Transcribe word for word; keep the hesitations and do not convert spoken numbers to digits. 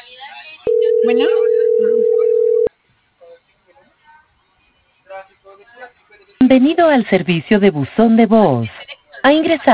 Bueno, Bienvenido al servicio de buzón de voz. Ha ingresado